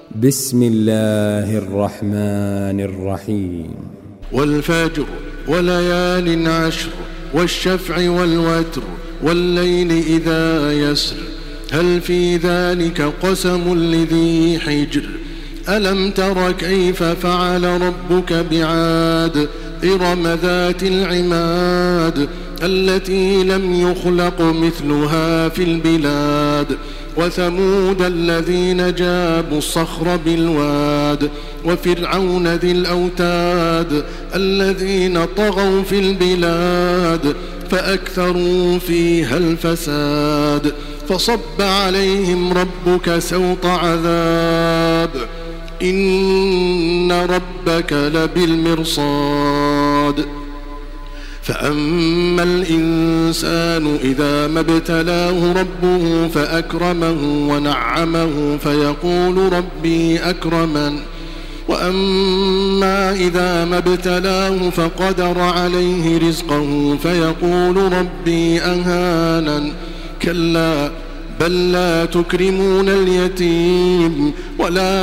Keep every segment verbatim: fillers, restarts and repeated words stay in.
بسم الله الرحمن الرحيم. والفجر وليال عشر والشفع والوتر والليل إذا يسر هل في ذلك قسم لذي حجر ألم تر كيف فعل ربك بعاد إرم ذات العماد التي لم يخلق مثلها في البلاد وثمود الذين جابوا الصخر بالواد وفرعون ذي الأوتاد الذين طغوا في البلاد فأكثروا فيها الفساد فصب عليهم ربك سوط عذاب إن ربك لبالمرصاد فأما الإنسان إذا ما ابتلاه ربه فأكرمه ونعمه فيقول ربي أكرمن وأما إذا ما ابتلاه فقدر عليه رزقه فيقول ربي أهانن كلا بل لا تكرمون اليتيم ولا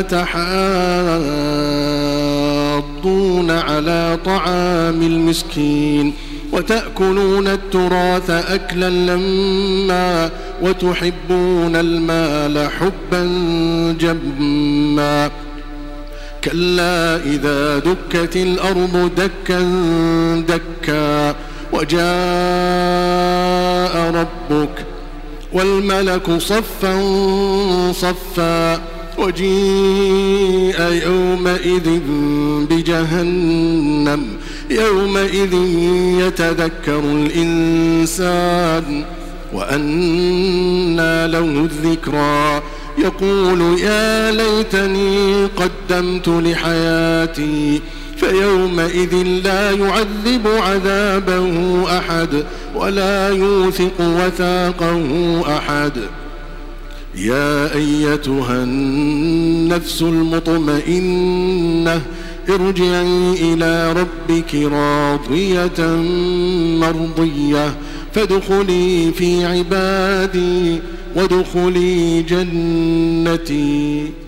تحاضون على طعام المسكين وتأكلون التراث أكلا لما وتحبون المال حبا جما كلا إذا دكت الأرض دكا دكا وجاء ربك والملك صفا صفا وجيء يومئذ بجهنم يومئذ يتذكر الإنسان وأنى له الذكرى يقول يا ليتني قدمت لحياتي فيومئذ لا يعذب عذابه أحد ولا يوثق وثاقه أحد يا أيتها النفس المطمئنة ارجعي إلى ربك راضية مرضية فادخلي في عبادي وادخلي جنتي.